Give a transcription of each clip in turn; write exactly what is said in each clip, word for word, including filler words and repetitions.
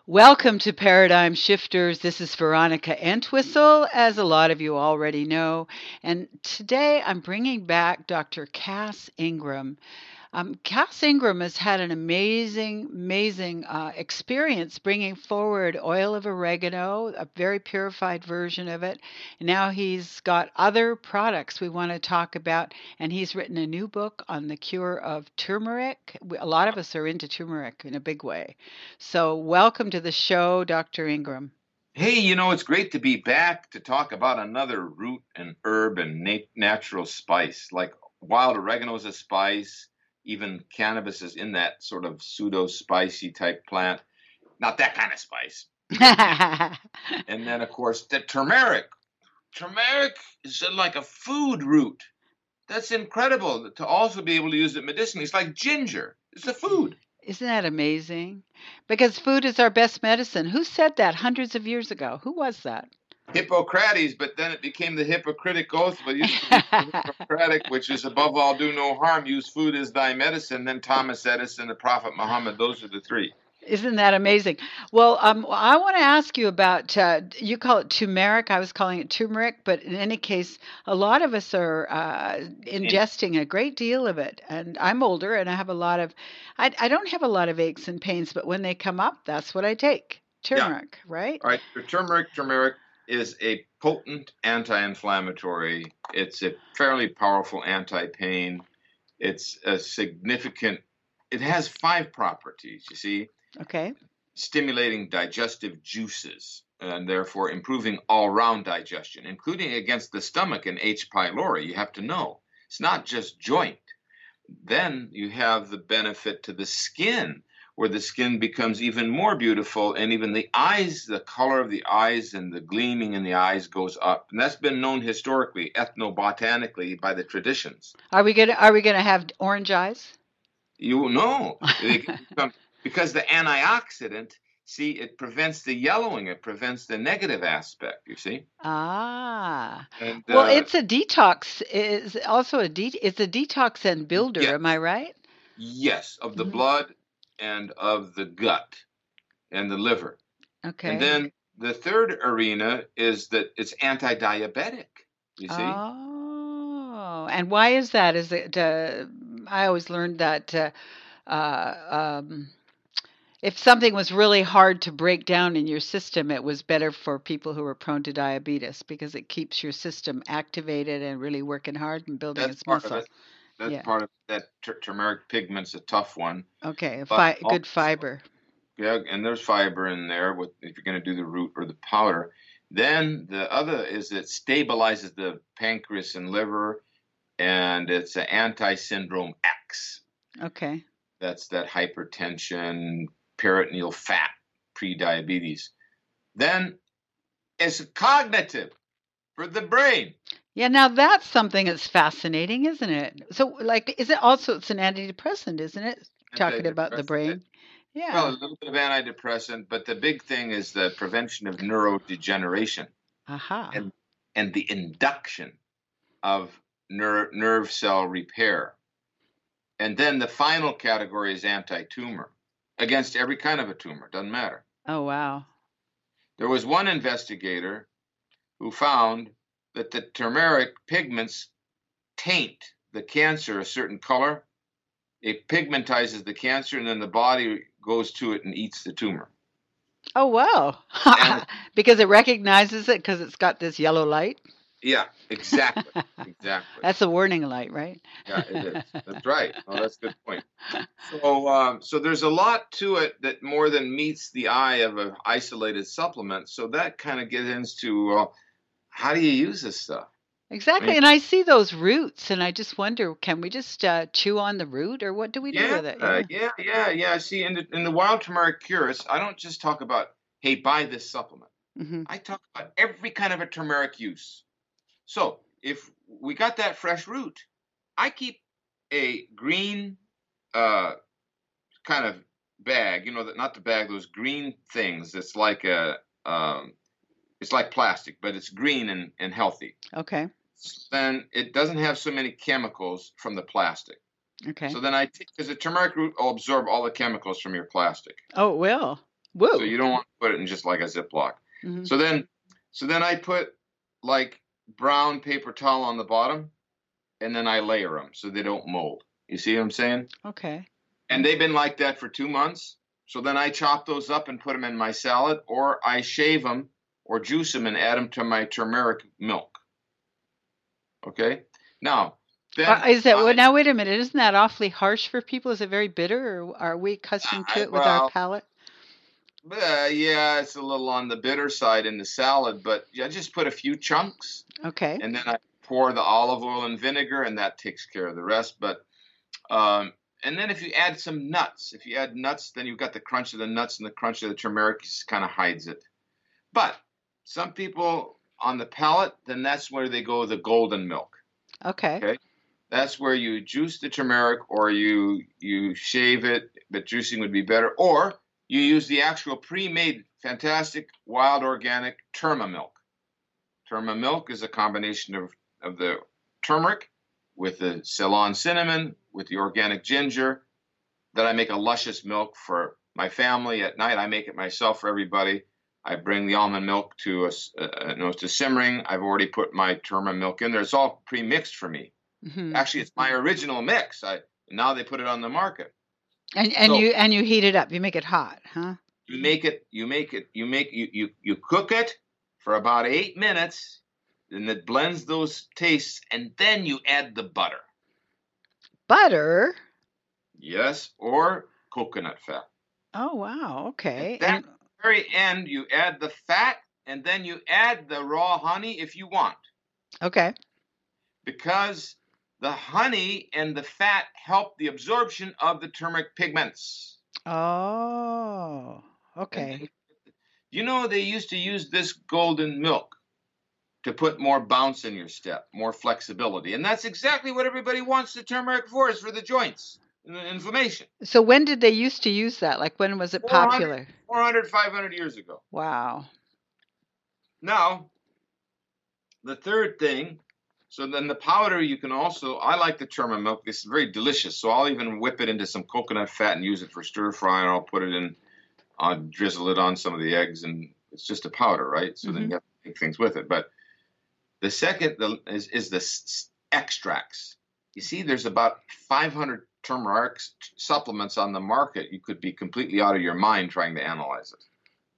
Welcome to Paradigm Shifters. This is Veronica Entwistle, as a lot of you already know. And today I'm bringing back Doctor Cass Ingram. Um, Cass Ingram has had an amazing, amazing uh, experience bringing forward oil of oregano, a very purified version of it. And now he's got other products we want to talk about, and he's written a new book on the cure of turmeric. We- A lot of us are into turmeric in a big way. So, welcome to the show, Doctor Ingram. Hey, you know, it's great to be back to talk about another root and herb and nat- natural spice. Like wild oregano is a spice, even cannabis is in that sort of pseudo spicy type plant. Not that kind of spice, but nat- and then of course the turmeric. Turmeric is like a food root. That's incredible to also be able to use it medicinally. It's like ginger. It's a food. Isn't that amazing? Because food is our best medicine. Who said that hundreds of years ago? Who was that? Hippocrates, but then it became the Hippocratic Oath. But it used to be Hippocratic, which is above all, do no harm, use food as thy medicine. Then Thomas Edison, the Prophet Muhammad, those are the three. Isn't that amazing? Well, um, I want to ask you about uh, you call it turmeric. I was calling it turmeric, but in any case, a lot of us are uh, And, ingesting a great deal of it. And I'm older, and I have a lot of, I, I don't have a lot of aches and pains, but when they come up, that's what I take. yeah, Turmeric, right? all right. The turmeric, turmeric is a potent anti-inflammatory. It's a fairly powerful anti-pain. It's a significant. It has five properties. You see, Okay. stimulating digestive juices and therefore improving all round digestion, including against the stomach and H. pylori. You have to know it's not just joint. Then you have the benefit to the skin, where the skin becomes even more beautiful, and even the eyes, the color of the eyes and the gleaming in the eyes goes up. And that's been known historically, ethnobotanically, by the traditions. Are we gonna Are we gonna have orange eyes? You know, they can become, because the antioxidant, see, it prevents the yellowing, it prevents the negative aspect, you see. Ah, And well, uh, it's a detox. It's also a de it's a detox and builder. Am I yes, right? yes, of the Hmm. blood and of the gut and the liver. And Okay. then the third arena is that it's anti-diabetic, you see. Oh, and why is that? Is it? Uh, I always learned that uh, uh, um, if something was really hard to break down in your system, it was better for people who were prone to diabetes because it keeps your system activated and really working hard and building That's its part of muscle. it. That's Yeah. part of that tur- turmeric pigment's a tough one, Okay. but Fi good also, fiber. yeah, and there's fiber in there with if you're going to do the root or the powder. Then the other is it stabilizes the pancreas and liver, and it's an anti-syndrome X. Okay. That's that hypertension, peritoneal fat, pre-diabetes. Then it's cognitive for the brain. Yeah, now that's something that's fascinating, isn't it? So, like, is it also it's an antidepressant, isn't it? Talking about the Antidepressant. brain. Well, a Yeah. little bit of antidepressant, but the big thing is the prevention of neurodegeneration Aha. and and the induction of ner- nerve cell repair. And then the final category is anti-tumor against every kind of a tumor, doesn't matter. Oh, wow. There was one investigator who found that the turmeric pigments taint the cancer a certain color. It pigmentizes the cancer, and then the body goes to it and eats the tumor. Oh, wow. And Because it recognizes it because it's got this yellow light. yeah, exactly, exactly. That's a warning light, right? Yeah, it is. That's right. Oh, that's a good point. So, um, so there's a lot to it that more than meets the eye of an isolated supplement. So that kind of gets into uh, how do you use this stuff? I Exactly. mean, And I see those roots and I just wonder, can we just uh, chew on the root or what do we do yeah, with it? uh, Yeah. yeah, yeah, yeah. See, in the in the wild turmeric cures, I don't just talk about hey, buy this supplement. Hmm. I talk about every kind of a turmeric use. So if we got that fresh root, I keep a green uh, kind of bag, you know, that not the bag, those green things. It's like a, um, it's like plastic, but it's green and, and healthy. Okay. Then it doesn't have so many chemicals from the plastic. Okay. So then I take, because the turmeric root will absorb all the chemicals from your plastic. Oh, it will. So Whoa. you don't want to put it in just like a Ziploc. Hmm. So then, so then I put like brown paper towel on the bottom, and then I layer them so they don't mold. You see what I'm saying? Okay. And they've been like that for two months. So then I chop those up and put them in my salad, or I shave them or juice them and add them to my turmeric milk. Okay. Now, then Uh, is that well, I, now? Wait a minute. Isn't that awfully harsh for people? Is it very bitter, or are we accustomed to I it with our well, palate? uh, yeah, it's a little on the bitter side in the salad, but I just put a few chunks, Okay. and then I pour the olive oil and vinegar, and that takes care of the rest. But um, and then if you add some nuts, if you add nuts, then you've got the crunch of the nuts, and the crunch of the turmeric kind of hides it. But some people on the palate, then that's where they go the golden milk. Okay. Okay. That's where you juice the turmeric, or you you shave it, but juicing would be better, or you use the actual pre-made, fantastic, wild, organic Terma milk. Terma milk is a combination of, of the turmeric with the Ceylon cinnamon, with the organic ginger. Then I make a luscious milk for my family at night. I make it myself for everybody. I bring the almond milk to a, uh, you know, to simmering. I've already put my Terma milk in there. It's all pre-mixed for me. Hmm. Actually, it's my original mix. I now they put it on the market. And and So you and you heat it up. You make it hot, huh? you make it, you make it, you make you you you cook it for about eight minutes, and it blends those tastes, and then you add the butter. Butter. Yes, or coconut fat. Oh wow. And Okay. then at And the very end, you add the fat, and then you add the raw honey if you want, okay. because the honey and the fat help the absorption of the turmeric pigments. Oh. And, Okay. and you know, they used to use this golden milk to put more bounce in your step, more flexibility. And that's exactly what everybody wants the turmeric for, is for the joints and the inflammation. So when did they used to use that? Like when was it four hundred, popular? four hundred, five hundred years ago. Wow. Now, the third thing, so then the powder, you can also, I like the Terma milk. It's very delicious. So I'll even whip it into some coconut fat and use it for stir fry, and I'll put it in, I'll drizzle it on some of the eggs, and it's just a powder, right? So then Hmm. you have to make things with it. But the second the, is, is the s- extracts. You see, there's about five hundred turmeric supplements on the market. You could be completely out of your mind trying to analyze it.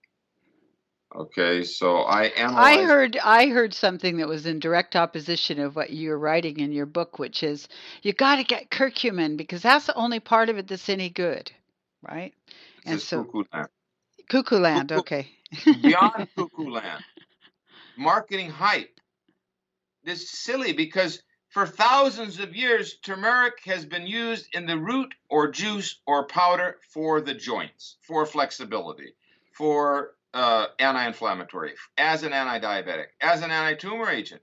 Okay, so I I analyze. heard I heard something that was in direct opposition of what you're writing in your book, which is you got to get curcumin because that's the only part of it that's any good, right? This And is so cuckoo land. cuckoo land, Cuckoo, okay. beyond cuckoo land. Marketing hype. This is silly because for thousands of years, turmeric has been used in the root or juice or powder for the joints, for flexibility, for uh, anti-inflammatory, as an anti-diabetic, as an anti-tumor agent.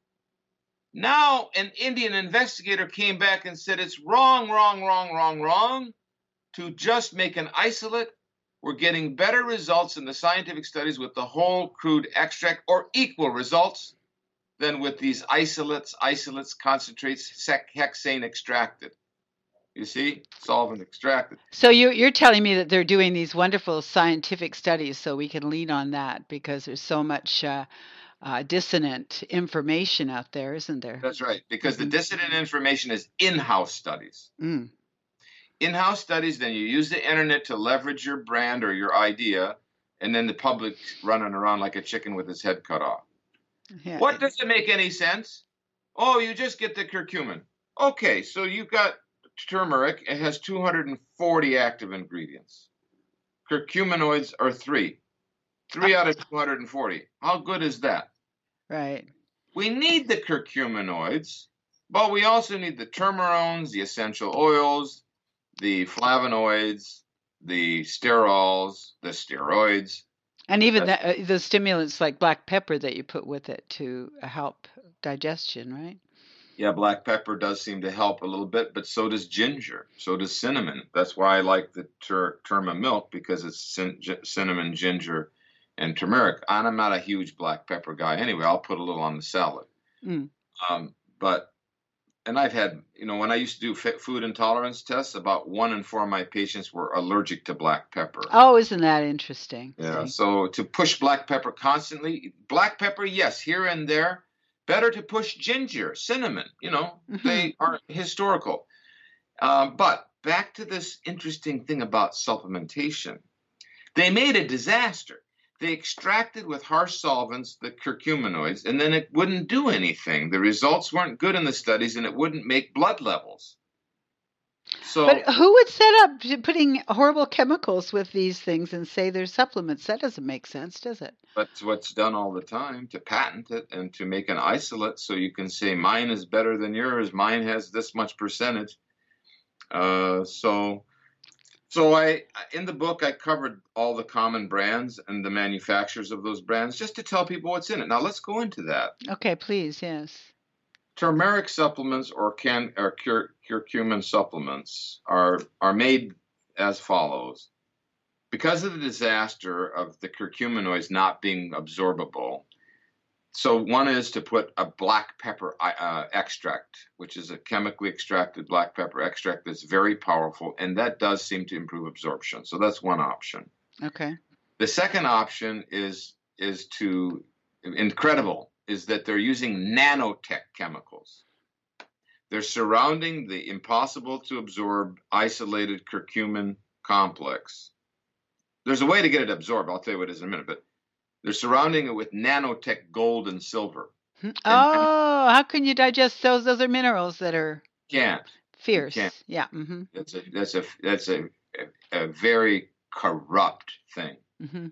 Now, an Indian investigator came back and said it's wrong, wrong, wrong, wrong, wrong to just make an isolate. We're getting better results in the scientific studies with the whole crude extract, or equal results, than with these isolates, isolates, concentrates, hexane extracted. You see, solvent extracted. So you you're telling me that they're doing these wonderful scientific studies, so we can lean on that because there's so much uh, uh, dissonant information out there, isn't there? That's right, because the Hmm. dissident information is in-house studies. Mm. In-house studies, then you use the internet to leverage your brand or your idea, and then the public running around like a chicken with its head cut off. Yeah. What doesn't make any sense? Oh, you just get the curcumin. Okay, so you've got turmeric. It has two hundred forty active ingredients. Curcuminoids are three. Three out of two hundred forty. How good is that? Right. We need the curcuminoids, but we also need the turmerones, the essential oils, the flavonoids, the sterols, the steroids. And even That's, the, uh, the stimulants like black pepper that you put with it to help digestion, right? yeah, black pepper does seem to help a little bit, but so does ginger. So does cinnamon. That's why I like the ter- Terma milk, because it's cin- gi- cinnamon, ginger, and turmeric. And I'm not a huge black pepper guy anyway. I'll put a little on the salad. Mm. Um, but and I've had, you know, when I used to do f- food intolerance tests, about one in four of my patients were allergic to black pepper. Oh, isn't that interesting? Yeah. See? So to push black pepper constantly, black pepper, yes, here and there. Better to push ginger, cinnamon. You know, Mm-hmm. they are historical. Uh, but back to this interesting thing about supplementation. They made a disaster. They extracted with harsh solvents the curcuminoids, and then it wouldn't do anything. The results weren't good in the studies, and it wouldn't make blood levels. So, but who would set up putting horrible chemicals with these things and say they're supplements? That doesn't make sense, does it? That's what's done all the time, to patent it and to make an isolate so you can say mine is better than yours. Mine has this much percentage. Uh, so, so I in the book I covered all the common brands and the manufacturers of those brands just to tell people what's in it. Now let's go into that. Okay, please, yes. Turmeric supplements or can or cur, curcumin supplements are are made as follows. Because of the disaster of the curcuminoids not being absorbable, so one is to put a black pepper uh, extract, which is a chemically extracted black pepper extract that's very powerful, and that does seem to improve absorption. So that's one option. Okay. The second option is is to incredible is that they're using nanotech chemicals. They're surrounding the impossible to absorb isolated curcumin complex. There's a way to get it absorbed. I'll tell you what it is in a minute, but they're surrounding it with nanotech gold and silver. Oh, and, how can you digest those? Those are minerals that are can't fierce. Can't. Yeah. Mm-hmm. That's a that's a that's a a, a very corrupt thing. Mm-hmm.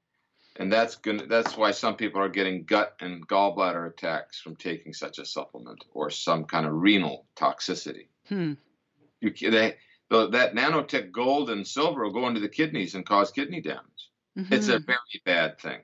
And that's gonna that's why some people are getting gut and gallbladder attacks from taking such a supplement, or some kind of renal toxicity. Hmm. You they, that nanotech gold and silver will go into the kidneys and cause kidney damage. Mm-hmm. It's a very bad thing.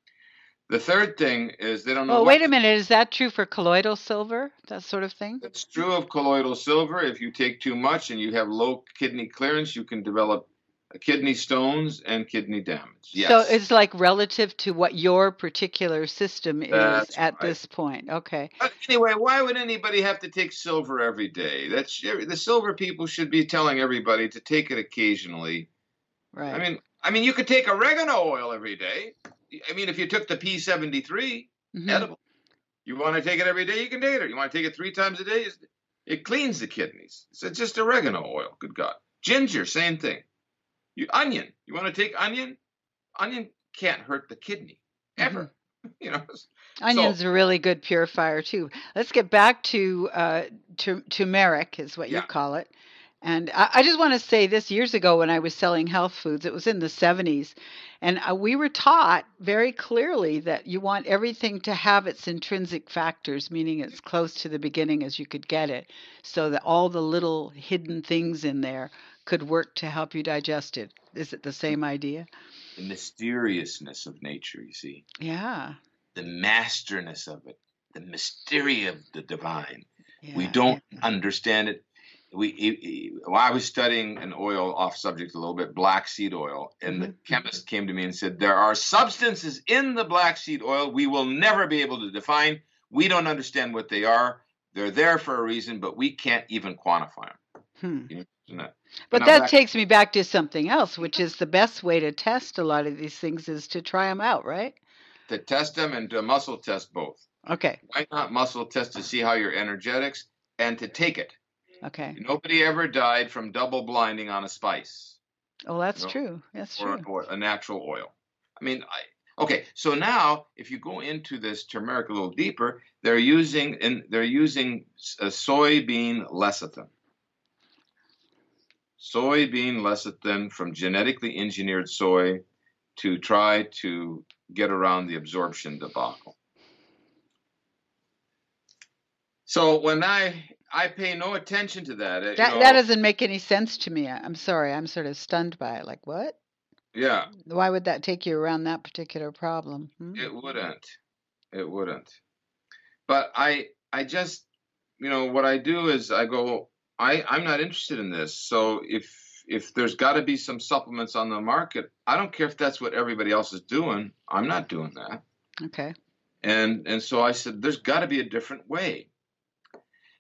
The third thing is they don't know. Well, what wait a minute. Is that true for colloidal silver? That sort of thing? It's true of colloidal silver. If you take too much and you have low kidney clearance, you can develop kidney stones and kidney damage. Yes. So it's like relative to what your particular system is That's at right. this point. Okay. But anyway, why would anybody have to take silver every day? That's the silver people should be telling everybody to take it occasionally. Right. I mean, I mean, you could take oregano oil every day. I mean, if you took the P seventy-three mm-hmm. edible, you want to take it every day, you can take it. You want to take it three times a day, it cleans the kidneys. It's just oregano oil. Good God. Ginger, same thing. You, onion, you want to take onion? Onion can't hurt the kidney, ever. Mm-hmm. You know. Onion's so, a really good purifier too. Let's get back to uh, to turmeric, is what yeah. you call it. And I, I just want to say this: years ago, when I was selling health foods, it was in the seventies, and uh, we were taught very clearly that you want everything to have its intrinsic factors, meaning it's close to the beginning as you could get it, so that all the little hidden things in there could work to help you digest it. Is it the same idea? The mysteriousness of nature, you see. Yeah. The masterness of it, the mystery of the divine. Yeah, we don't yeah. understand it. We, it, well, I was studying an oil off subject a little bit, black seed oil, and mm-hmm. the chemist came to me and said, there are substances in the black seed oil we will never be able to define. We don't understand what they are. They're there for a reason, but we can't even quantify them. Hmm. You know, but now that back, takes me back to something else, which is the best way to test a lot of these things is to try them out, right? To test them and to muscle test both. Okay. Why not muscle test to see how your energetics and to take it? Okay. Nobody ever died from double blinding on a spice. Oh, that's you know, true. That's or, true. Or a natural oil. I mean, I, okay. So now, if you go into this turmeric a little deeper, they're using and they're using a soybean lecithin. Soybean lecithin from genetically engineered soy to try to get around the absorption debacle. So when I I pay no attention to that. That you know, that doesn't make any sense to me. I'm sorry. I'm sort of stunned by it. Like, what? Yeah. Why would that take you around that particular problem? Hmm? It wouldn't. It wouldn't. But I I just, you know, what I do is I go, I, I'm not interested in this. So if if there's got to be some supplements on the market, I don't care if that's what everybody else is doing. I'm not doing that. Okay. And and so I said, there's got to be a different way.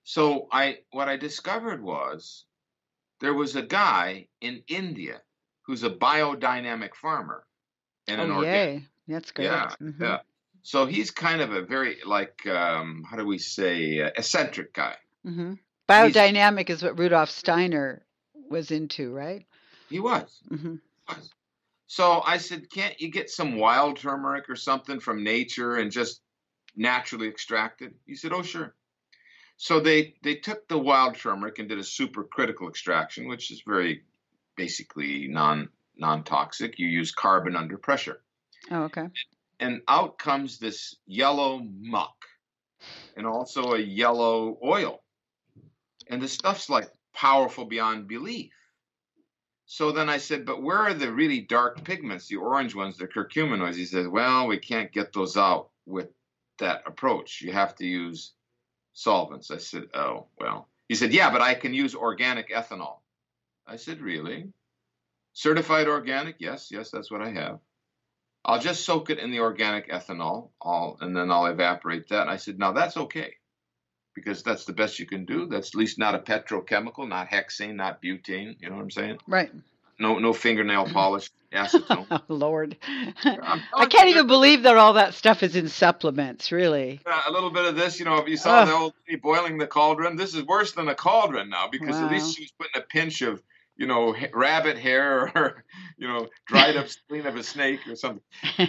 So I what I discovered was there was a guy in India who's a biodynamic farmer and Oh, an organic. yay. That's great. Yeah, Hmm. yeah. So he's kind of a very like um, how do we say uh, eccentric guy. Hmm. He's Biodynamic is what Rudolf Steiner was into, right? he was. Hmm. was. So I said, can't you get some wild turmeric or something from nature and just naturally extract it? He said, oh sure. So they they took the wild turmeric and did a supercritical extraction, which is very basically non non toxic. You use carbon under pressure, Oh, okay. and out comes this yellow muck and also a yellow oil, and the stuff's like powerful beyond belief. So then I said, but where are the really dark pigments, the orange ones, the curcuminoids? He says, well, we can't get those out with that approach. You have to use solvents. I said, oh, well. He said, yeah, but I can use organic ethanol. I said, really? Certified organic? Yes, yes, that's what I have. I'll just soak it in the organic ethanol, I'll, and then I'll evaporate that. And I said, now that's okay, because that's the best you can do. That's at least not a petrochemical, not hexane, not butane. You know what I'm saying? Right. No, no fingernail polish, acetone. Oh, Lord. I'm I telling can't you, even believe that all that stuff is in supplements, really. uh, a little bit of this. You know, if you saw Oh, the old lady boiling the cauldron, this is worse than a cauldron now, because at least wow. she's putting a pinch of, you know, ha- rabbit hair or, you know, dried up spleen of a snake or something.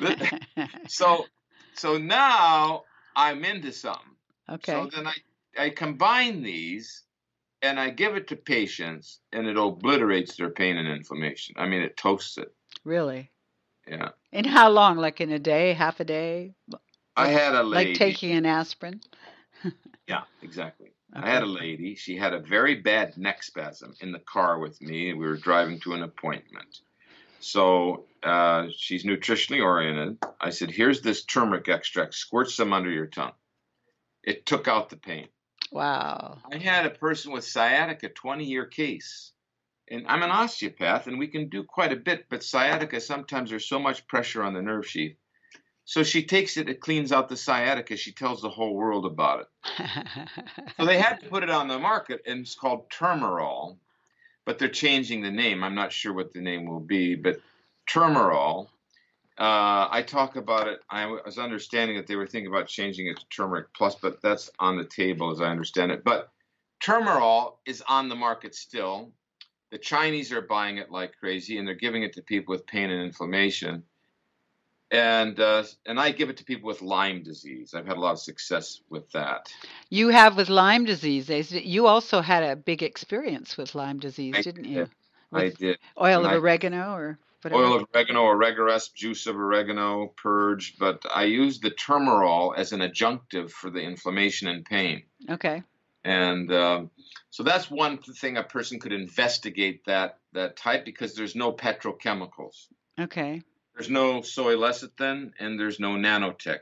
So, so now I'm into something. So Okay, then I, I combine these and I give it to patients, and it obliterates their pain and inflammation. I mean, it toasts it. really. Yeah. And how long? Like in a day, half a day? I Like had a like lady. taking an aspirin? Yeah, exactly. I had Okay. a lady. She had a very bad neck spasm in the car with me. We were driving to an appointment. So uh, she's nutritionally oriented. I said, here's this turmeric extract. Squirt some under your tongue. It took out the pain. Wow. I had a person with sciatica, twenty year case. And I'm an osteopath, and we can do quite a bit, but sciatica, sometimes there's so much pressure on the nerve sheath. So she takes it, it cleans out the sciatica. She tells the whole world about it. So they had to put it on the market, and it's called Termerol, but they're changing the name. I'm not sure what the name will be, but Termerol. Uh, I talk about it. I was understanding that they were thinking about changing it to Turmeric Plus, but that's on the table as I understand it. But Termerol is on the market still. The Chinese are buying it like crazy, and they're giving it to people with pain and inflammation. And uh, and I give it to people with Lyme disease. I've had a lot of success with that. You have with Lyme disease. Is it- You also had a big experience with Lyme disease, I didn't did. you? I With did. oil And of I oregano or oil whatever? of oregano, oregaresp, juice of oregano, purge, but I use the Termerol as an adjunctive for the inflammation and pain. Okay. And um, so that's one thing a person could investigate that that type, because there's no petrochemicals. Okay. There's no soy lecithin and there's no nanotech.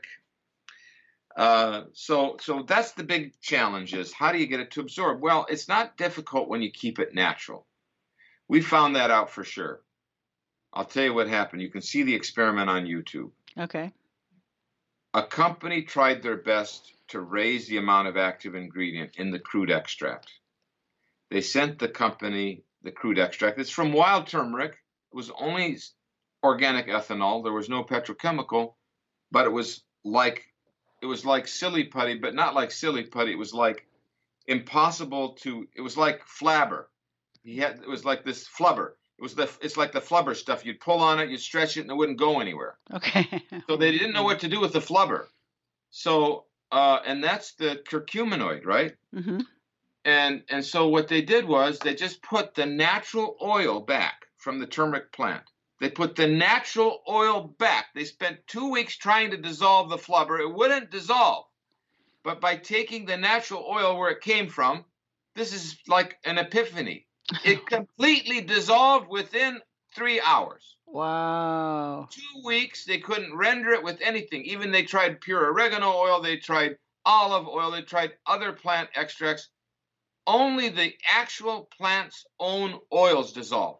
Uh, so so that's the big challenge, is how do you get it to absorb? Well, it's not difficult when you keep it natural. We found that out for sure. I'll tell you what happened. You can see the experiment on YouTube. Okay. A company tried their best to raise the amount of active ingredient in the crude extract. They sent the company the crude extract. It's from wild turmeric. It was only organic ethanol. There was no petrochemical, but it was like it was like silly putty, but not like silly putty. It was like impossible to. It was like flabber. He had. It was like this flubber. It was the. It's like the flubber stuff. You'd pull on it, you'd stretch it, and it wouldn't go anywhere. Okay. So they didn't know what to do with the flubber. So, uh, and that's the curcuminoid, right? Mm-hmm. And and so what they did was they just put the natural oil back from the turmeric plant. They put the natural oil back. They spent two weeks trying to dissolve the flubber. It wouldn't dissolve. But by taking the natural oil where it came from, this is like an epiphany. It completely dissolved within three hours. Wow. Two weeks, they couldn't render it with anything. Even they tried pure oregano oil, they tried olive oil, they tried other plant extracts. Only the actual plant's own oils dissolved it.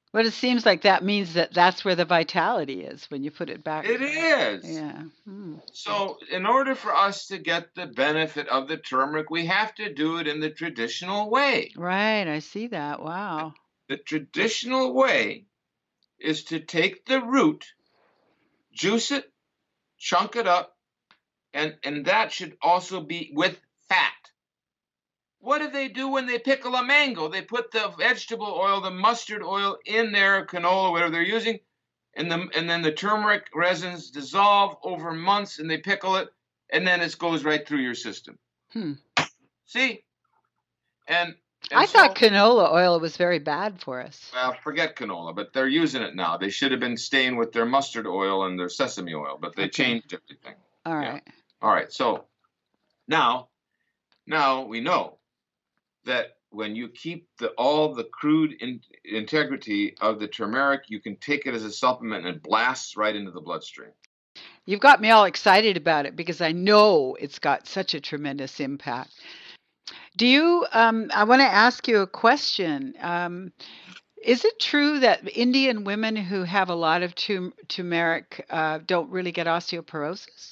But it seems like that means that that's where the vitality is when you put it back. It is. Yeah. Hmm. So, in order for us to get the benefit of the turmeric, we have to do it in the traditional way. Right. I see that. Wow. The traditional way is to take the root, juice it, chunk it up, and, and that should also be with fat. What do they do when they pickle a mango? They put the vegetable oil, the mustard oil in their canola, whatever they're using, and, the, and then the turmeric resins dissolve over months, and they pickle it, and then it goes right through your system. Hmm. See? And, and I so, thought canola oil was very bad for us. Well, forget canola, but they're using it now. They should have been staying with their mustard oil and their sesame oil, but they Okay. changed everything. All right. Yeah. All right. So now, now we know that when you keep the, all the crude in, integrity of the turmeric, you can take it as a supplement and it blasts right into the bloodstream. You've got me all excited about it because I know it's got such a tremendous impact. Do you, um, I want to ask you a question. Um, is it true that Indian women who have a lot of tum- turmeric uh, don't really get osteoporosis?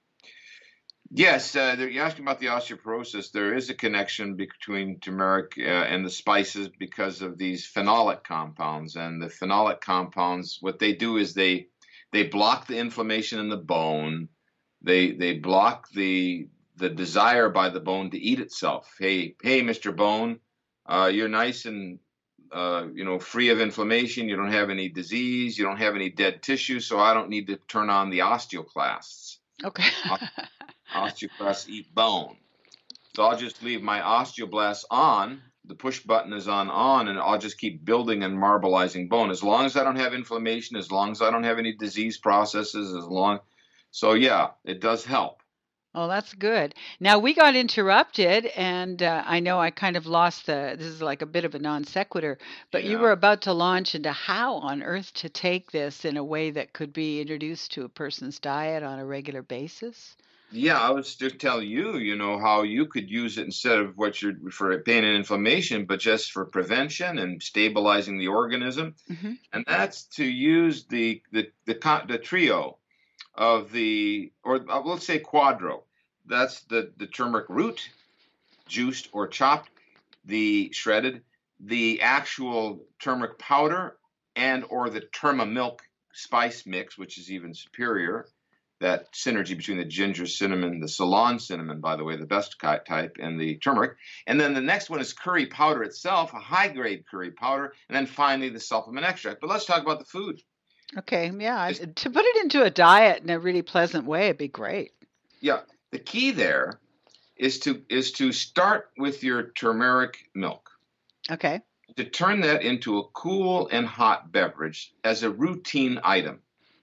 Yes, uh, you're asking about the osteoporosis. There is a connection between turmeric uh, and the spices because of these phenolic compounds. And the phenolic compounds, what they do is they they block the inflammation in the bone. They they block the the desire by the bone to eat itself. Hey, hey, Mister Bone, uh, you're nice and uh, you know free of inflammation. You don't have any disease. You don't have any dead tissue. So I don't need to turn on the osteoclasts. Okay. Osteoclasts eat bone. So I'll just leave my osteoblasts on. The push button is on on, and I'll just keep building and marbleizing bone. As long as I don't have inflammation, as long as I don't have any disease processes, as long. So yeah, it does help. Oh, that's good. Now we got interrupted, and uh, I know I kind of lost the. This is like a bit of a non sequitur, but you Yeah. were about to launch into how on earth to take this in a way that could be introduced to a person's diet on a regular basis. Yeah, I was just telling you, you know, how you could use it instead of what you're for pain and inflammation, but just for prevention and stabilizing the organism. Mm-hmm. And that's to use the the the, the trio of the, or uh, let's say quadro. That's the, the turmeric root, juiced or chopped, the shredded, the actual turmeric powder, and or the turma milk spice mix, which is even superior. That synergy between the ginger cinnamon, the Ceylon cinnamon, by the way, the best type, and the turmeric. And then the next one is curry powder itself, a high-grade curry powder, and then finally the supplement extract. But let's talk about the food. Okay, yeah, to put it into a diet in a really pleasant way, it'd be great. Yeah, the key there is to is to start with your turmeric milk. Okay. To turn that into a cool and hot beverage as a routine item.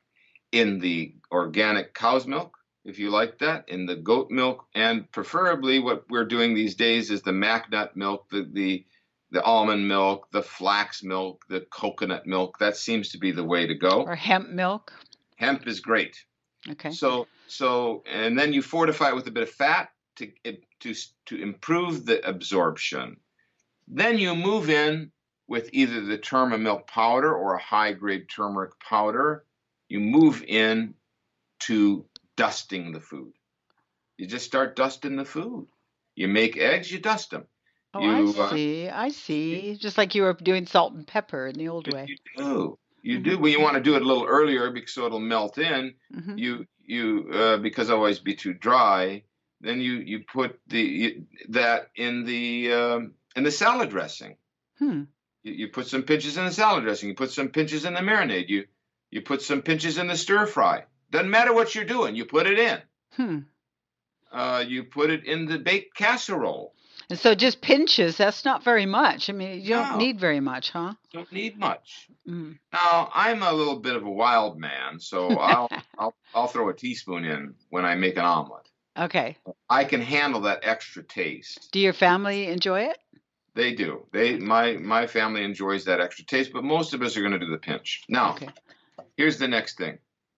In the organic cow's milk, if you like that, in the goat milk, and preferably what we're doing these days is the McNut milk, the the the almond milk, the flax milk, the coconut milk. That seems to be the way to go. Or hemp milk. Hemp is great. Okay. So so and then you fortify it with a bit of fat to to to improve the absorption. Then you move in with either the turmeric milk powder or a high-grade turmeric powder. You move in to dusting the food. You just start dusting the food. You make eggs, you dust them. Oh, you, I see. Uh, I see. Just like you were doing salt and pepper in the old you, way. You do. You mm-hmm. do. Well, you want to do it a little earlier because so it'll melt in. Mm-hmm. You you uh, because otherwise it'd be too dry. Then you you put the you, that in the um, in the salad dressing. Hmm. You, you put some pinches in the salad dressing. You put some pinches in the marinade. You You put some pinches in the stir fry. Doesn't matter what you're doing. You put it in. Hmm. Uh, you put it in the baked casserole. And so just pinches, that's not very much. I mean, you don't No. need very much, huh? Don't need much. Mm. Now, I'm a little bit of a wild man, so I'll, I'll I'll throw a teaspoon in when I make an omelet. Okay. I can handle that extra taste. Do your family enjoy it? They do. They my my family enjoys that extra taste, but most of us are going to do the pinch. Now, Okay. Here's the next thing.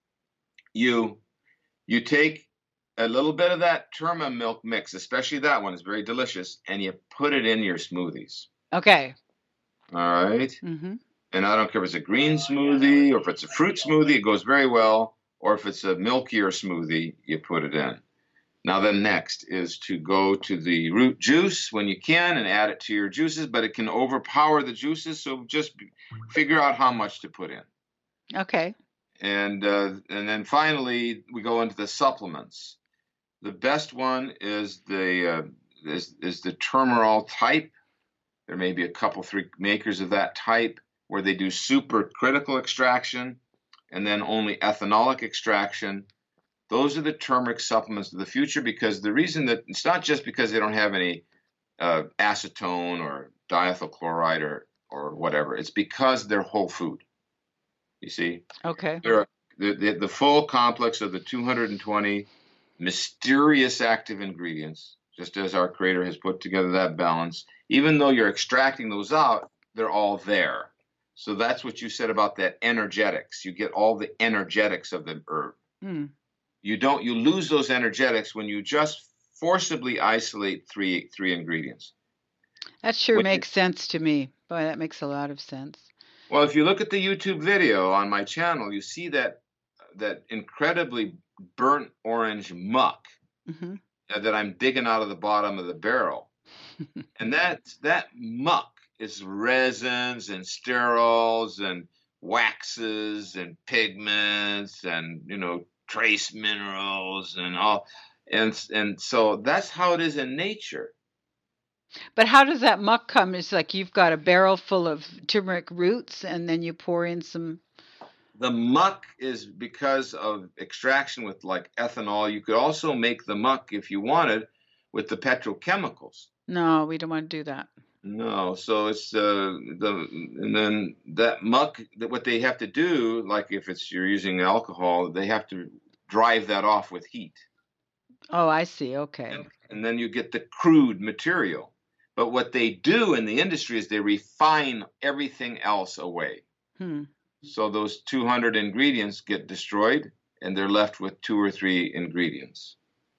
You you take a little bit of that turma milk mix, especially that one is very delicious, and you put it in your smoothies. Okay. All right. Mm-hmm. And I don't care if it's a green smoothie or if it's a fruit smoothie, it goes very well. Or if it's a milkier smoothie, you put it in. Now, then next is to go to the root juice when you can and add it to your juices, but it can overpower the juices, so just figure out how much to put in. Okay. And uh, and then finally, we go into the supplements. The best one is the uh, is, is the Turmerol type. There may be a couple, three makers of that type where they do supercritical extraction and then only ethanolic extraction. Those are the turmeric supplements of the future, because the reason that it's not just because they don't have any uh, acetone or diethyl chloride or, or whatever. It's because they're whole food. You see? Okay. They're, the, the, the full complex of the two hundred twenty mysterious active ingredients, just as our Creator has put together that balance. Even though you're extracting those out, they're all there. So that's what you said about that energetics. You get all the energetics of the herb. Hmm. You don't, you lose those energetics when you just forcibly isolate three three ingredients. That sure When makes sense to me. Boy, that makes a lot of sense. Well, if you look at the YouTube video on my channel, you see that that incredibly burnt orange muck Mm-hmm. that I'm digging out of the bottom of the barrel. And that that muck is resins and sterols and waxes and pigments and, you know, trace minerals and all. And and so that's how it is in nature. But how does that muck come? It's like you've got a barrel full of turmeric roots and then you pour in some. The muck is because of extraction with like ethanol. You could also make the muck if you wanted with the petrochemicals. No, we don't want to do that. No, so it's uh, the and then that muck, that what they have to do, like if it's you're using alcohol, they have to drive that off with heat. Oh, I see. Okay. And, and then you get the crude material. But what they do in the industry is they refine everything else away. Hmm. So those two hundred ingredients get destroyed and they're left with two or three ingredients.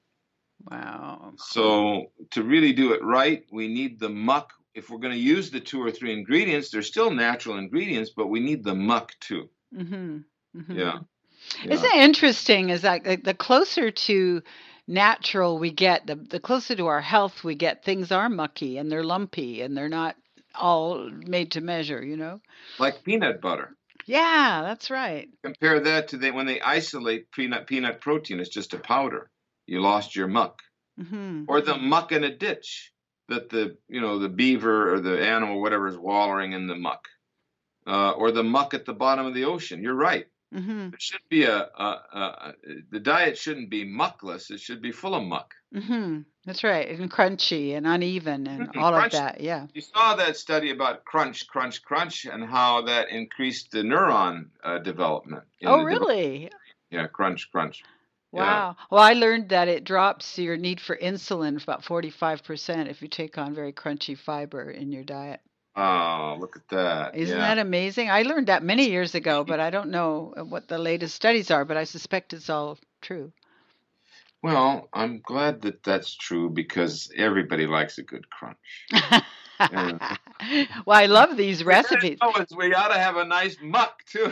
Wow. So to really do it right, we need the muck. If we're going to use the two or three ingredients, they're still natural ingredients, but we need the muck too. Mm-hmm. Mm-hmm. Yeah. yeah. Isn't it interesting? Is that like, the closer to natural we get, the the closer to our health we get, things are mucky and they're lumpy and they're not all made to measure, you know? Like peanut butter. Yeah, that's right. Compare that to the, when they isolate peanut peanut protein, it's just a powder. You lost your muck. Mm-hmm. Or the muck in a ditch that the, you know, the beaver or the animal, whatever, is wallowing in the muck. Uh, or the muck at the bottom of the ocean. You're right. Mm-hmm. It should be a, a, a, a the diet shouldn't be muckless. It should be full of muck. Mm-hmm. That's right. And crunchy and uneven and Mm-hmm. all Crunch. of that. Yeah. You saw that study about crunch, crunch, crunch, and how that increased the neuron uh, development. in Oh, the devel- really? yeah, crunch, crunch. Yeah. Wow. Well, I learned that it drops your need for insulin about forty-five percent if you take on very crunchy fiber in your diet. Oh, look at that. Isn't yeah. that amazing? I learned that many years ago, but I don't know what the latest studies are, but I suspect it's all true. Well, I'm glad that that's true because everybody likes a good crunch. Yeah. Well, I love these recipes. Oh, we ought to have a nice muck too.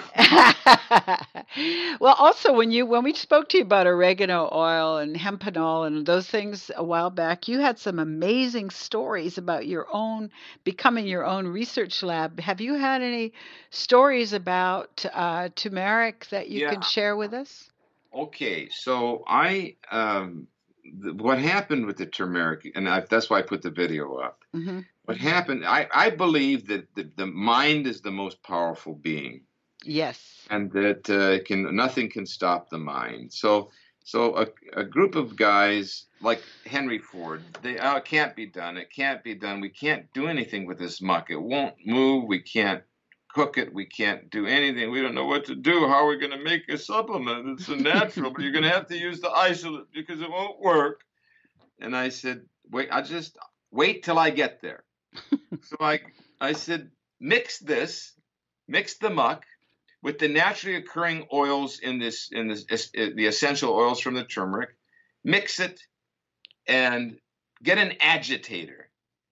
Well, also when you when we spoke to you about oregano oil and hempanol and those things a while back, you had some amazing stories about your own becoming your own research lab. Have you had any stories about uh, turmeric that you Yeah. can share with us? Okay, so I um, th- what happened with the turmeric, and I, that's why I put the video up. Mm-hmm. What happened? I, I believe that the, the mind is the most powerful being, Yes. and that uh, can nothing can stop the mind. So so a, a group of guys like Henry Ford, they oh, it can't be done. It can't be done. We can't do anything with this muck. It won't move. We can't cook it. We can't do anything. We don't know what to do. How are we going to make a supplement? It's a natural, but you're going to have to use the isolate because it won't work. And I said, wait, I just wait till I get there. So I, I said, mix this, mix the muck with the naturally occurring oils in this, in this, the essential oils from the turmeric, mix it and get an agitator.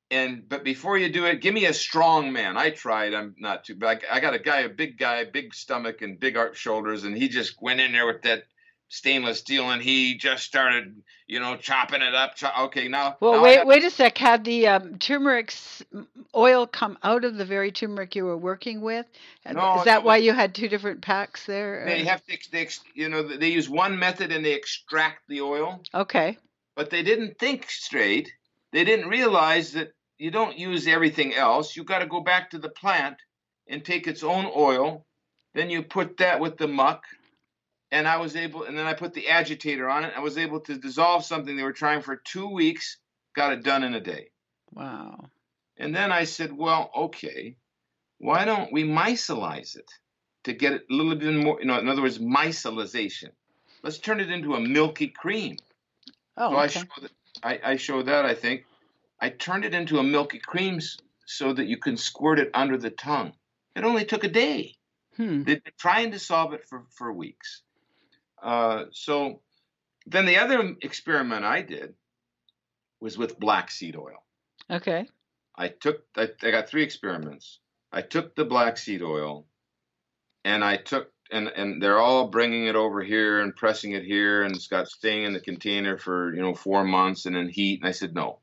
And but before you do it, give me a strong man. I tried. I'm not too. But I, I got a guy, a big guy, big stomach and big arch shoulders, and he just went in there with that stainless steel, and he just started, you know, chopping it up. Chop, okay, now Well, now I wait, got wait a sec. Had the um, turmeric s- oil come out of the very turmeric you were working with? And no. is It that was why you had two different packs they there? have to they, you know they use one method and they extract the oil, Or? Okay. but they didn't think straight. They didn't realize that you don't use everything else. You got to go back to the plant and take its own oil. Then you put that with the muck, and I was able, and then I put the agitator on it. I was able to dissolve something they were trying for two weeks, got it done in a day. Wow. And then I said, well, okay, why don't we micelize it to get it a little bit more, you know, in other words, micellization. Let's turn it into a milky cream. Oh, So I okay. show that, I, I show that, I think. I turned it into a milky cream so that you can squirt it under the tongue. It only took a day. Hmm. They've been trying to solve it for, for weeks. Uh, so then the other experiment I did was with black seed oil. Okay. I took, I, I got three experiments. I took the black seed oil and I took, and, and they're all bringing it over here and pressing it here, and it's got staying in the container for, you know, four months and in heat. And I said, no,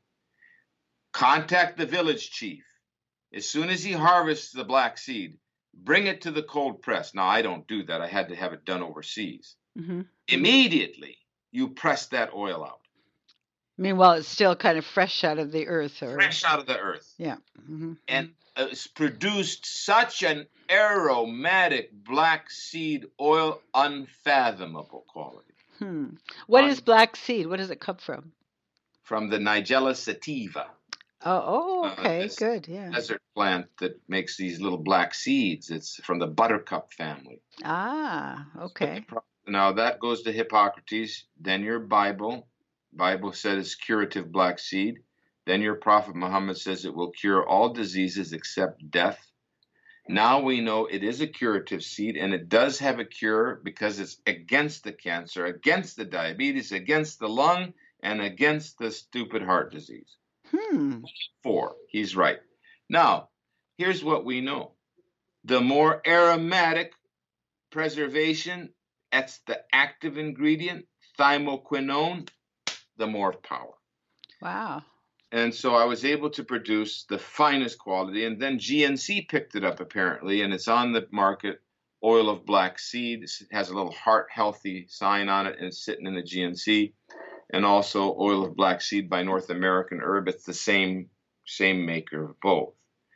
contact the village chief. As soon as he harvests the black seed, bring it to the cold press. Now, I don't do that. I had to have it done overseas. Mm-hmm. Immediately, you press that oil out. Meanwhile, it's still kind of fresh out of the earth, or fresh out of the earth. Yeah. Mm-hmm. And uh, it's produced such an aromatic black seed oil, unfathomable quality. Hmm. What Un- is black seed? What does it come from? From the Nigella sativa. Oh, oh, okay, uh, this good, yeah. desert plant that makes these little black seeds. It's from the buttercup family. Ah, okay. Now that goes to Hippocrates. Then your Bible. Bible said it's curative black seed. Then your Prophet Muhammad says it will cure all diseases except death. Now we know it is a curative seed, and it does have a cure because it's against the cancer, against the diabetes, against the lung, and against the stupid heart disease. Hmm. Four. He's right. Now, here's what we know. The more aromatic preservation, that's the active ingredient, thymoquinone, the more power. Wow. And so I was able to produce the finest quality, and then G N C picked it up apparently, and it's on the market, oil of black seed. It has a little heart healthy sign on it, and it's sitting in the G N C. And also oil of black seed by North American Herb. It's the same, same maker of both.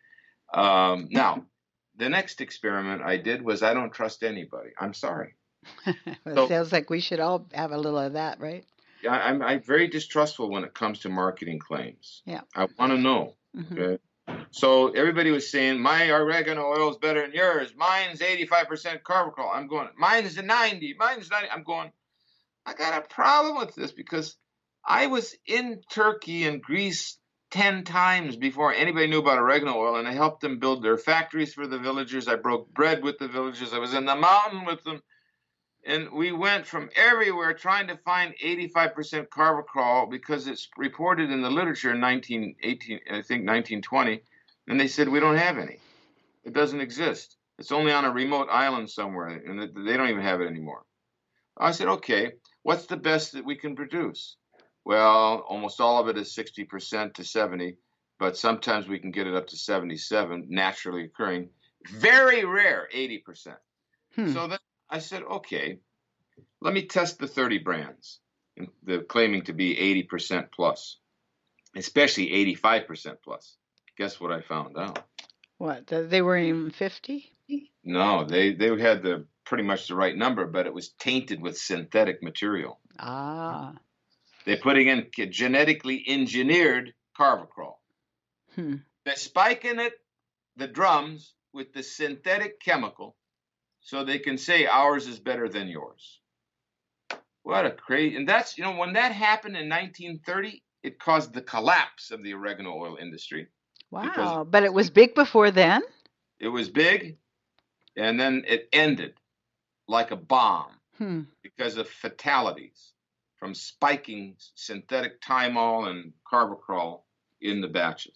Um, now, the next experiment I did was I don't trust anybody. I'm sorry. It So- sounds like we should all have a little of that, right? I, I'm, I'm very distrustful when it comes to marketing claims. Yeah. I want to know. Mhm. Okay. So everybody was saying, my oregano oil is better than yours. Mine's eighty-five percent carbacal. I'm going, mine's a ninety. Mine's ninety. I'm going, I got a problem with this because I was in Turkey and Greece ten times before anybody knew about oregano oil, and I helped them build their factories for the villagers. I broke bread with the villagers. I was in the mountain with them. And we went from everywhere trying to find eighty-five percent carbacal because it's reported in the literature in nineteen eighteen, I think nineteen twenty. And they said, we don't have any. It doesn't exist. It's only on a remote island somewhere, and they don't even have it anymore. I said, okay, what's the best that we can produce? Well, almost all of it is sixty percent to seventy, but sometimes we can get it up to seventy-seven, naturally occurring. Very rare, eighty percent. Hmm. So then I said, okay, let me test the thirty brands, the claiming to be eighty percent plus, especially eighty-five percent plus. Guess what I found out? What? th- They weren't even fifty? No, they, they had the pretty much the right number, but it was tainted with synthetic material. Ah. They're putting in genetically engineered carbacal. Hmm. They're spiking it, the drums, with the synthetic chemical so they can say ours is better than yours. What a crazy, and that's, you know, when that happened in nineteen thirty, it caused the collapse of the oregano oil industry. Wow. Because- But it was big before then? It was big, and then it ended like a bomb Hmm. because of fatalities from spiking synthetic thymol and carbacal in the batches.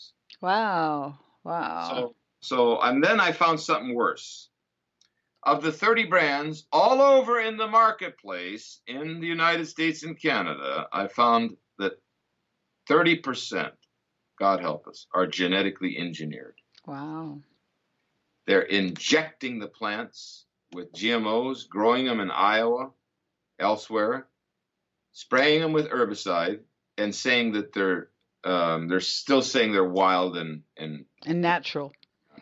Wow. Wow. So, so, and then I found something worse. Of the thirty brands all over in the marketplace in the United States and Canada, I found that thirty percent, God help us, are genetically engineered. Wow. They're injecting the plants with G M Os, growing them in Iowa, elsewhere, spraying them with herbicide, and saying that they're um, they're still saying they're wild and and And natural.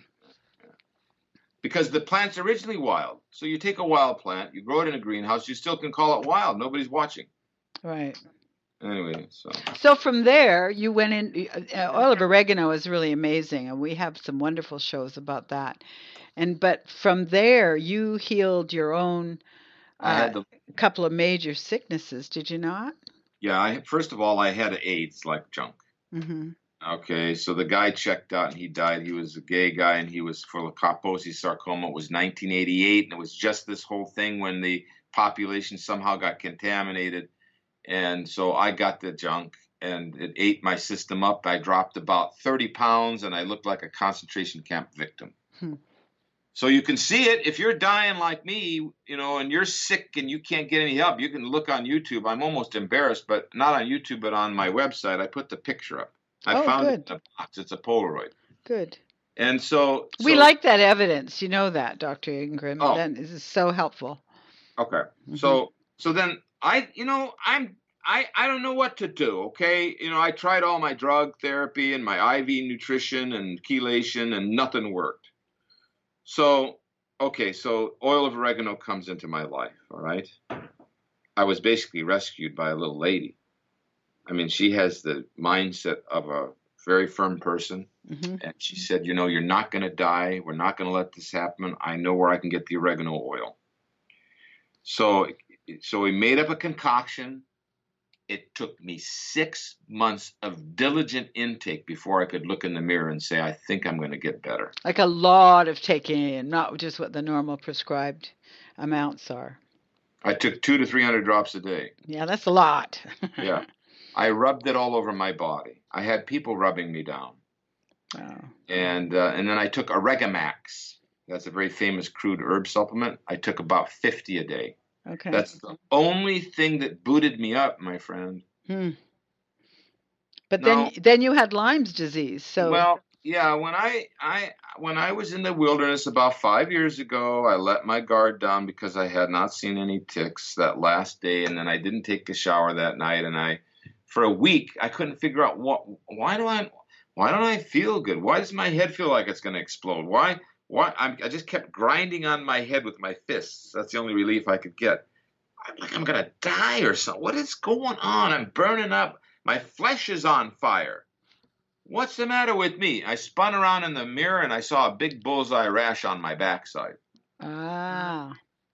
because the plant's originally wild. So you take a wild plant, you grow it in a greenhouse, you still can call it wild. Nobody's watching. Right. Anyway, so So from there, you went in. Uh, oil of oregano is really amazing, and we have some wonderful shows about that. And but from there, you healed your own I uh, had the couple of major sicknesses, did you not? yeah. I first of all, I had AIDS like junk. Mm-hmm. Okay, so the guy checked out and he died. He was a gay guy and he was full of Kaposi sarcoma. It was nineteen eighty-eight, and it was just this whole thing when the population somehow got contaminated. And so I got the junk and it ate my system up. I dropped about thirty pounds and I looked like a concentration camp victim. Hmm. So you can see it if you're dying like me, you know, and you're sick and you can't get any help. You can look on YouTube. I'm almost embarrassed, but not on YouTube, but on my website. I put the picture up. I Oh, found good. it in a box. It's a Polaroid. Good. And so, We so like that evidence. You know that, Doctor Ingram. oh, That is so helpful. okay. Hmm. So, so then I, you know, I'm, I, I don't know what to do. Okay. You know, I tried all my drug therapy and my I V nutrition and chelation and nothing worked. So, okay. So oil of oregano comes into my life. All right. I was basically rescued by a little lady. I mean, she has the mindset of a very firm person. Hmm. And she said, you know, you're not going to die. We're not going to let this happen. I know where I can get the oregano oil. So, so we made up a concoction. It took me six months of diligent intake before I could look in the mirror and say, I think I'm going to get better. Like a lot of taking in, not just what the normal prescribed amounts are. I took two to three hundred drops a day. Yeah, that's a lot. Yeah. I rubbed it all over my body. I had people rubbing me down. Wow. And uh, and then I took Oregamax. That's a very famous crude herb supplement. I took about fifty a day. Okay. That's the only thing that booted me up, my friend. Hmm. But No. then then you had Lyme's disease. So Well, yeah, when I I when I was in the wilderness about five years ago, I let my guard down because I had not seen any ticks that last day, and then I didn't take a shower that night, and I for a week I couldn't figure out what why do I why don't I feel good? Why does my head feel like it's going to explode? Why why I'm, I just kept grinding on my head with my fists. That's the only relief I could get. I'm like I'm going to die or something. What is going on? I'm burning up. My flesh is on fire. What's the matter with me? I spun around in the mirror and I saw a big bullseye rash on my backside. ah.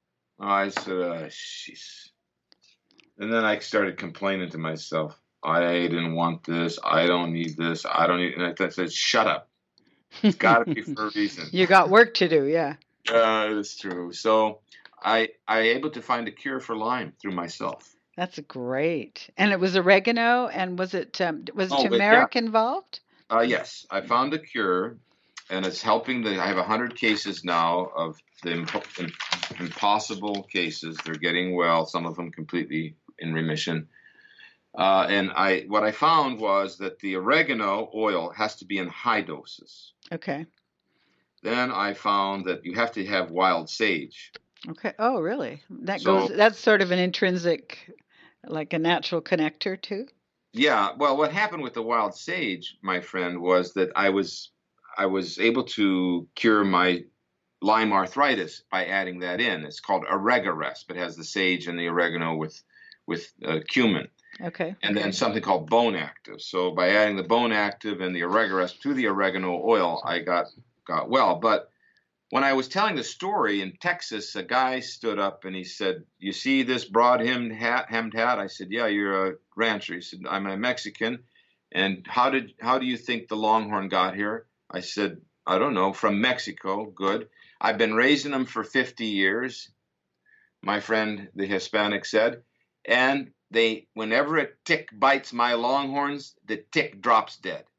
I said, oh, jeez. And then I started complaining to myself. I didn't want this. I don't need this. I don't need. And I said, shut up. It's got to be for a reason. You got work to do, yeah. Yeah, it's true. So I I able to find a cure for Lyme through myself. That's great. And it was oregano, and was it um, was Oh, but turmeric involved? Uh, yes, I found a cure, and it's helping. The I have one hundred cases now of the impo- im- impossible cases. They're getting well. Some of them completely in remission. Uh, and I what I found was that the oregano oil has to be in high doses. Okay. Then I found that you have to have wild sage. Okay. Oh, really? That So- goes. That's sort of an intrinsic, like a natural connector too. Yeah, well, what happened with the wild sage, my friend, was that I was I was able to cure my Lyme arthritis by adding that in. It's called Oregaresp. It has the sage and the oregano with with uh, cumin, Okay. and then something called Bone Active. So by adding the Bone Active and the Oregaresp to the oregano oil, I got got well. But when I was telling the story in Texas, a guy stood up and he said, "You see this broad hemmed hat?" Hemmed hat? I said, "Yeah, you're a rancher." He said, "I'm a Mexican." And how did how do you think the Longhorn got here? I said, "I don't know. From Mexico." Good. I've been raising them for fifty years. My friend, the Hispanic, said, and they whenever a tick bites my Longhorns, the tick drops dead.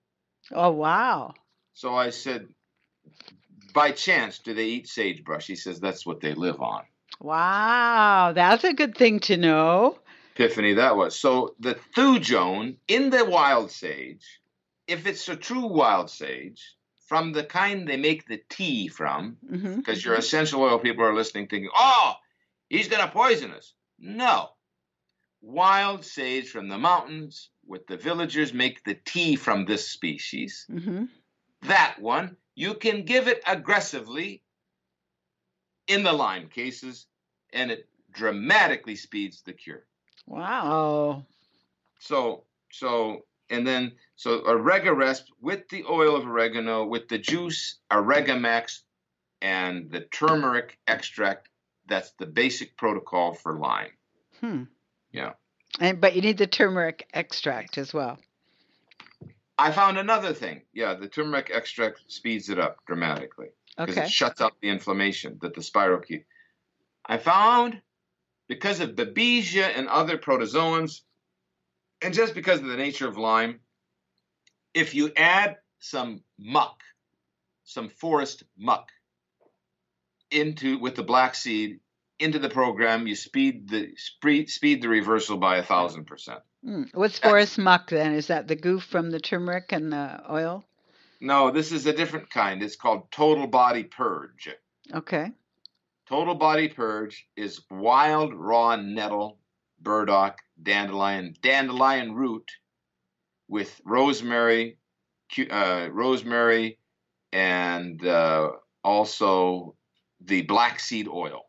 Oh, wow. So I said, by chance, do they eat sagebrush? He says, that's what they live on. Wow. That's a good thing to know. Epiphany that was. So the thujone in the wild sage, if it's a true wild sage, from the kind they make the tea from, Hmm. because your essential oil people are listening thinking, oh, he's going to poison us. No. Wild sage from the mountains, with the villagers make the tea from this species. Hmm. That one, you can give it aggressively in the Lyme cases, and it dramatically speeds the cure. Wow. So, so, and then, so Oregaresp with the oil of oregano, with the juice, Oregamax, and the turmeric extract. That's the basic protocol for Lyme. Hmm. Yeah. And but you need the turmeric extract as well. I found another thing. Yeah, the turmeric extract speeds it up dramatically because Okay. it shuts out the inflammation that the spirochete. I found because of Babesia and other protozoans, and just because of the nature of Lyme, if you add some muck, some forest muck, into with the black seed into the program, you speed the speed, speed the reversal by a thousand percent. Mm. What's That's, forest muck then? Is that the goof from the turmeric and the oil? no, this is a different kind. It's called total body purge. Okay. Total body purge is wild raw nettle, burdock, dandelion, dandelion root with rosemary, uh, rosemary, and uh, also the black seed oil.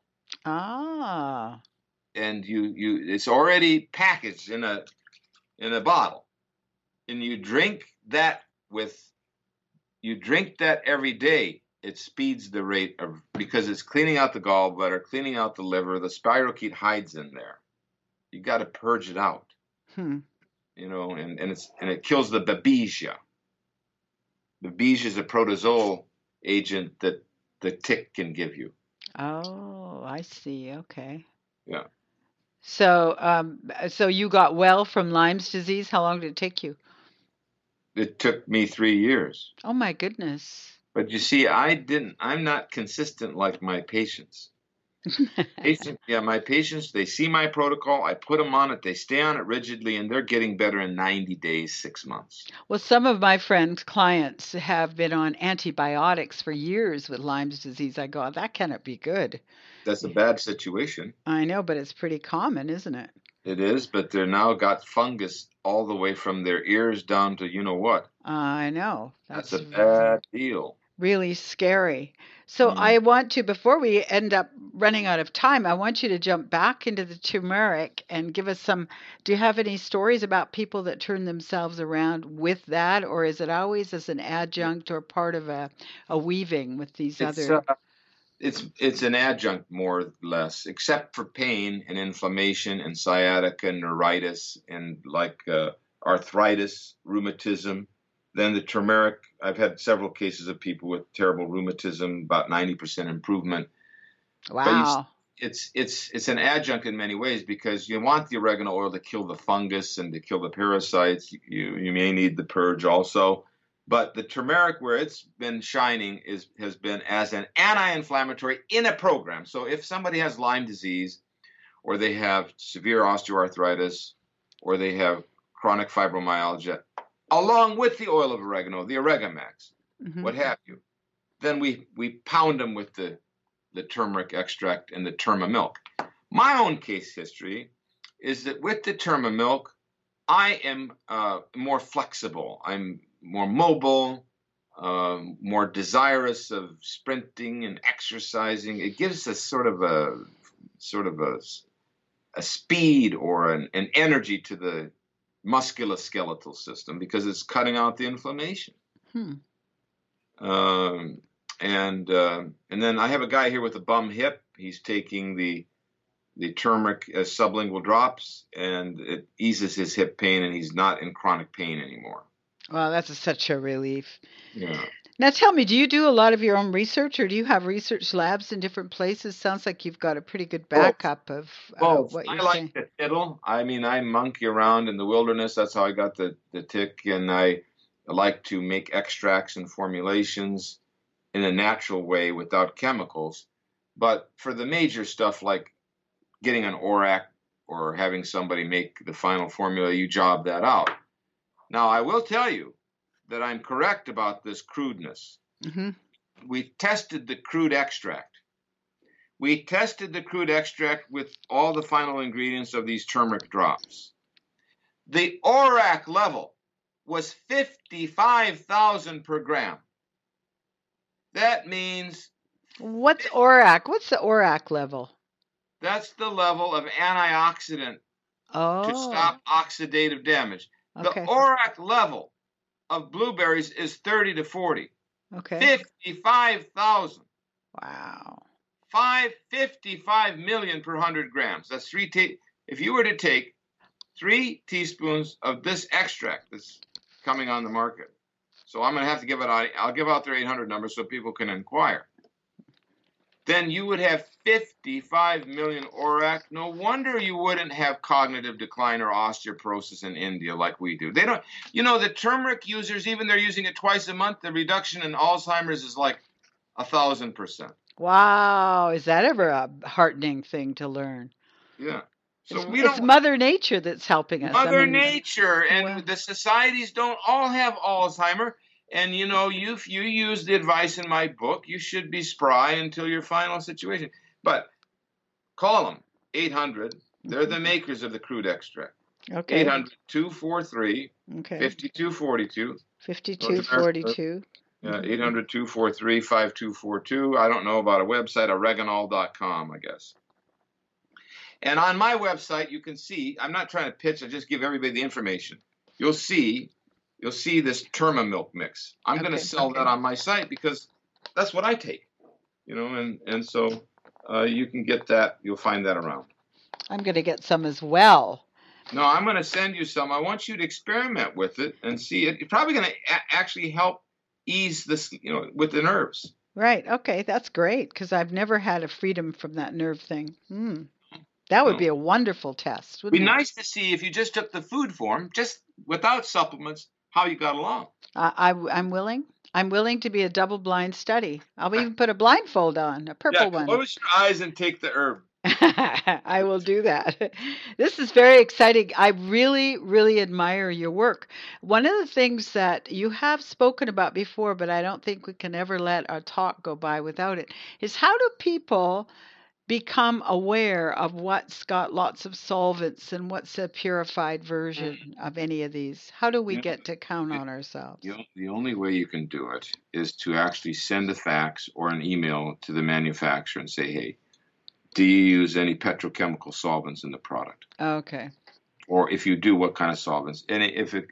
Ah. And you you it's already packaged in a in a bottle, and you drink that with you drink that every day. It speeds the rate of, because it's cleaning out the gallbladder, cleaning out the liver. The spirochete hides in there. You got to purge it out. Hmm. You know, and, and it's and it kills the Babesia. Babesia is a protozoal agent that the tick can give you. Oh, I see. Okay. Yeah. So, um, so you got well from Lyme's disease. How long did it take you? It took me three years. Oh my goodness. But you see, I didn't, I'm not consistent like my patients. Patient, yeah, my patients, they see my protocol, I put them on it, they stay on it rigidly, and they're getting better in ninety days, six months. Well, some of my friends' clients have been on antibiotics for years with Lyme's disease. I go, "Oh, that cannot be good." That's a bad situation. I know, but it's pretty common, isn't it? It is, but they're now got fungus all the way from their ears down to you know what. I know. That's That's a bad deal. really scary. So Mm. I want to, before we end up running out of time, I want you to jump back into the turmeric and give us some. Do you have any stories about people that turn themselves around with that, or is it always as an adjunct or part of a, a weaving with these It's other? uh, it's it's an adjunct more or less, except for pain and inflammation and sciatica and neuritis and like uh, arthritis, rheumatism. Then the turmeric. I've had several cases of people with terrible rheumatism, about ninety percent improvement. But you, Wow. it's it's it's an adjunct in many ways because you want the oregano oil to kill the fungus and to kill the parasites. You you may need the purge also. But the turmeric, where it's been shining, is has been as an anti-inflammatory in a program. So if somebody has Lyme disease, or they have severe osteoarthritis, or they have chronic fibromyalgia, along with the oil of oregano, the Oregamax, Hmm. what have you, then we we pound them with the the turmeric extract and the Terma milk. My own case history is that with the Terma milk, I am uh, more flexible. I'm more mobile, uh, more desirous of sprinting and exercising. It gives us sort of a sort of a, a speed or an, an energy to the musculoskeletal system because it's cutting out the inflammation. Hmm. Um, and uh, and then I have a guy here with a bum hip. He's taking the the turmeric as sublingual drops, and it eases his hip pain, and he's not in chronic pain anymore. Well, that's a, such a relief. Yeah. Now tell me, do you do a lot of your own research or do you have research labs in different places? Sounds like you've got a pretty good Both. backup of uh, Both. what I you're like saying. to fiddle. I mean, I monkey around in the wilderness. That's how I got the, the tick. And I that like to make extracts and formulations in a natural way without chemicals. But for the major stuff like getting an O R A C or having somebody make the final formula, you job that out. Now, I will tell you that I'm correct about this crudeness. Mm-hmm. We tested the crude extract. We tested the crude extract with all the final ingredients of these turmeric drops. The O R A C level was fifty-five thousand per gram. That means... What's O R A C? What's the O R A C level? That's the level of antioxidant oh. to stop oxidative damage. Okay. The O R A C level of blueberries is thirty to forty. Okay. fifty-five thousand. Wow. Five, fifty-five million per one hundred grams. That's three. Ta- if you were to take three teaspoons of this extract that's coming on the market, so I'm going to have to give it out. I'll give out their eight hundred number so people can inquire. Then you would have fifty-five million O R A C. No wonder you wouldn't have cognitive decline or osteoporosis in India like we do. They don't, you know, the turmeric users, even they're using it twice a month, the reduction in Alzheimer's is like a thousand percent. Wow. Is that ever a heartening thing to learn? Yeah. So it's, we it's don't, Mother Nature that's helping us. Mother I mean, Nature and well, the societies don't all have Alzheimer. And, you know, you, if you use the advice in my book, you should be spry until your final situation. But call them, eight hundred. They're the makers of the crude extract. Okay. eight hundred, two four three, okay. fifty-two forty-two. fifty-two forty-two. Yeah, eight hundred, two four three, five two four two. I don't know about a website, oreganol dot com, I guess. And on my website, you can see, I'm not trying to pitch, I just give everybody the information. You'll see You'll see this Termamilk mix. I'm okay, going to sell okay. that on my site because that's what I take, you know, and, and so uh, you can get that. You'll find that around. I'm going to get some as well. No, I'm going to send you some. I want you to experiment with it and see it. It's probably going to a- actually help ease this, you know, with the nerves. Right. Okay. That's great because I've never had a freedom from that nerve thing. Mm. That would no. be a wonderful test. It'd be it? nice to see if you just took the food form, just without supplements, how you got along. Uh, I, I'm willing. I'm willing to be a double-blind study. I'll even put a blindfold on, a purple yeah, one. Close your eyes and take the herb. I will do that. This is very exciting. I really, really admire your work. One of the things that you have spoken about before, but I don't think we can ever let our talk go by without it, is how do people become aware of what's got lots of solvents and what's a purified version of any of these? How do we you get know, to count on ourselves? You know, the only way you can do it is to actually send a fax or an email to the manufacturer and say, hey, do you use any petrochemical solvents in the product? Okay. Or if you do, what kind of solvents? And if it,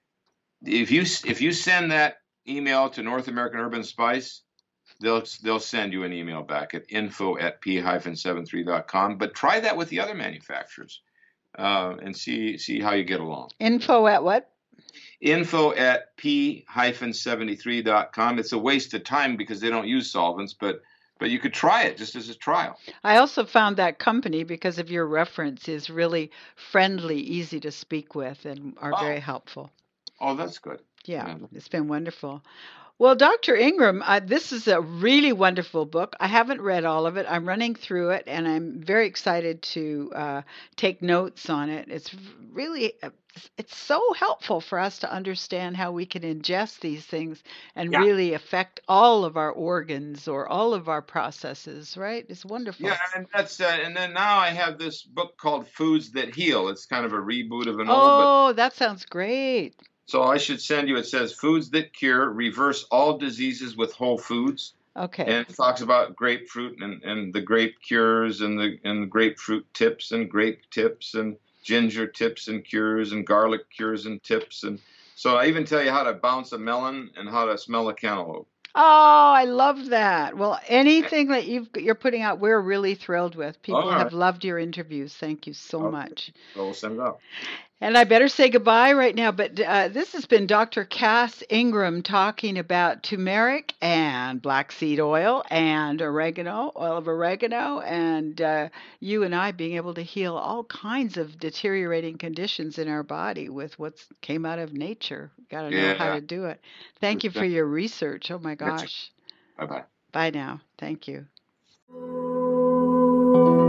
if you if you send that email to North American Herb and Spice, they'll they'll send you an email back at info at p seventy-three dot com. But try that with the other manufacturers uh, and see see how you get along. Info at what? Info at p seventy-three dot com. It's a waste of time because they don't use solvents, but but you could try it just as a trial. I also found that company because of your reference is really friendly, easy to speak with, and are oh. very helpful. Oh, that's good. Yeah, yeah. It's been wonderful. Well, Doctor Ingram, uh, this is a really wonderful book. I haven't read all of it. I'm running through it, and I'm very excited to uh, take notes on it. It's really, uh, it's so helpful for us to understand how we can ingest these things and yeah. really affect all of our organs or all of our processes, right? It's wonderful. Yeah, and that's uh, and then now I have this book called Foods That Heal. It's kind of a reboot of an oh, old. Oh, that sounds great. So I should send you, it says Foods That Cure, Reverse All Diseases with Whole Foods. Okay. And it talks about grapefruit and, and the grape cures and the and grapefruit tips and grape tips and ginger tips and cures and garlic cures and tips. And so I even tell you how to bounce a melon and how to smell a cantaloupe. Oh, I love that. Well, anything that you've, you're putting out, we're really thrilled with. People right. have loved your interviews. Thank you so okay. much. So we'll send it out. And I better say goodbye right now, but uh, this has been Doctor Cass Ingram talking about turmeric and black seed oil and oregano, oil of oregano, and uh, you and I being able to heal all kinds of deteriorating conditions in our body with what came out of nature. Got to know how Yeah, to do it. Thank it's you for been. your research. Oh my That's gosh. bye bye. Bye now. Thank you.